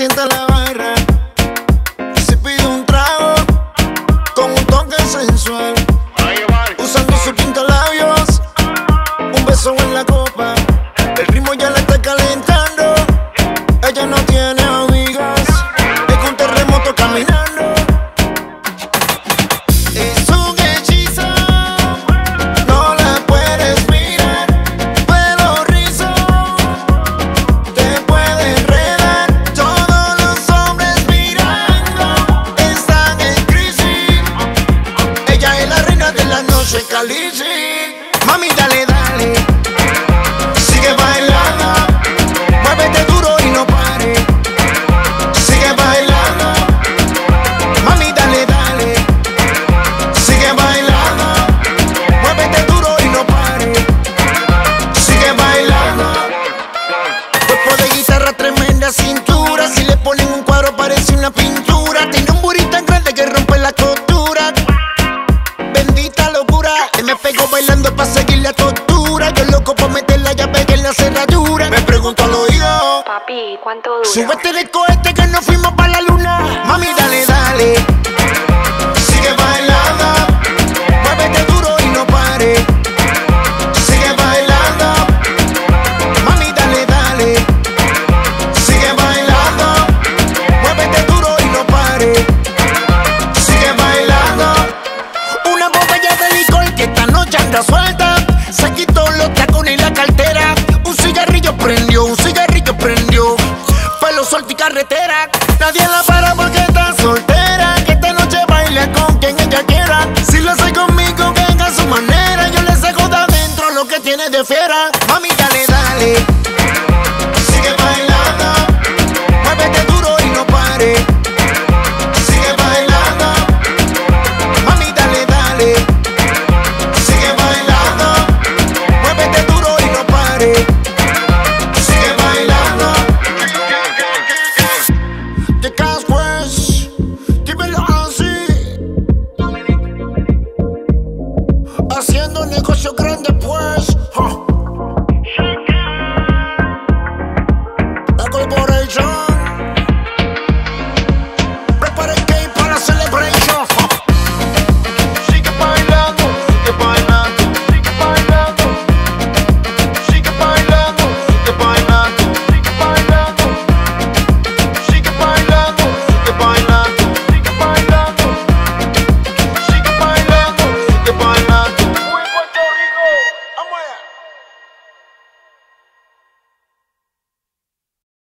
sienta en la barra y se pide un trago con un toque sensual, usando sus pintalabios, un beso en la copa. El ritmo ya la está calentando. Ella no tiene amigas, es un terremoto caminando. Es un hechizo, no la puedes mirar. Pelo rizo, te puede enredar. Todos los hombres mirando están en crisis. Ella es la reina de la noche, Khaleesi. Mami, dale, dale, sigue bailando, muévete duro y no pare. Sigue bailando, mami, dale, dale, sigue bailando, muévete duro y no pare. Sigue bailando. Cuerpo de guitarra, tremenda cintura. Si le ponen un cuadro parece una pintura. Tiene un booty tan grande que rompe la costura. Bendita locura, él me pegó bailando pa' seguir la tortura. Yo loco por meter la llave en la cerradura. Me pregunto al oído, papi, ¿cuánto dura? súbete del cohete que nos fuimos pa' la luna. Mami, dale, dale, sigue bailando, muévete duro y no pare. Sigue bailando, mami, dale, dale, sigue bailando, muévete duro y no pare. Sigue bailando. Una botella de licor que esta noche anda suelta. Se quitó los tacones y la cartera. Un cigarrillo prendió, pelo suelto y carretera. Nadie la